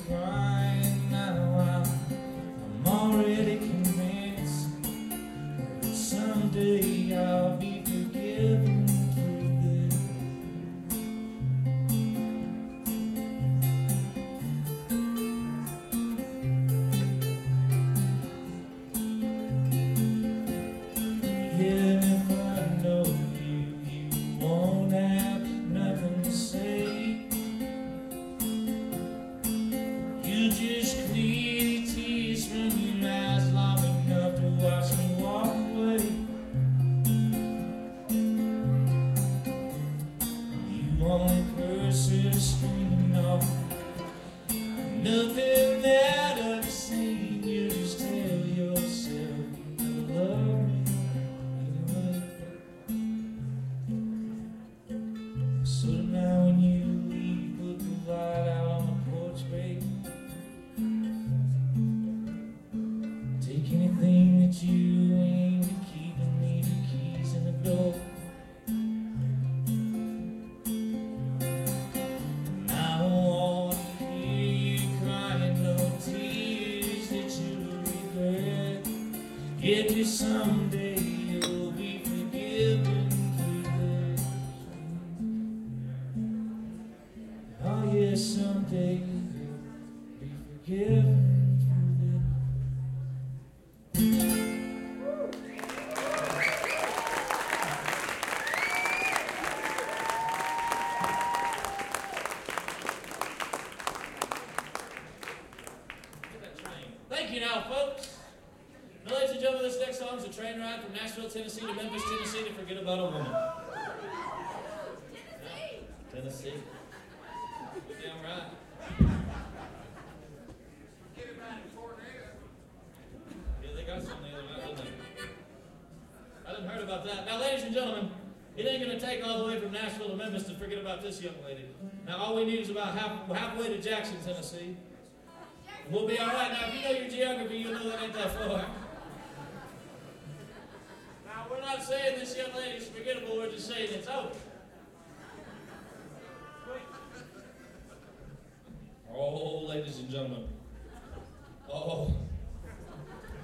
crying now. I'm already convinced that someday I'll be forgiven for this. Yeah, if I know you, you won't have nothing to say. You just clear the tears from your eyes long enough to watch me walk away. You won't curse or scream, no, nothing that I've seen. You just tell yourself you never love me anyway. So now when you leave, put the light out on the porch, babe. Take anything that you aim to keep and leave your keys in the door. And I don't want to hear you crying no tears that you'll regret. Get you someday you'll be forgiven for this. Oh yeah, someday you'll be forgiven. Thank you now, folks. Now, ladies and gentlemen, this next song is a train ride from Nashville, Tennessee to Memphis, Tennessee to Forget About a Woman. Tennessee. Damn right. Yeah, they got something the other night, didn't they? I didn't heard about that. Now, ladies and gentlemen, it ain't going to take all the way from Nashville to Memphis to forget about this young lady. Now, all we need is about halfway to Jackson, Tennessee. We'll be all right. Now, if you know your geography, you'll know that ain't that far. Now, we're not saying this young lady's forgettable. We're just saying it's over. Oh, ladies and gentlemen. Oh.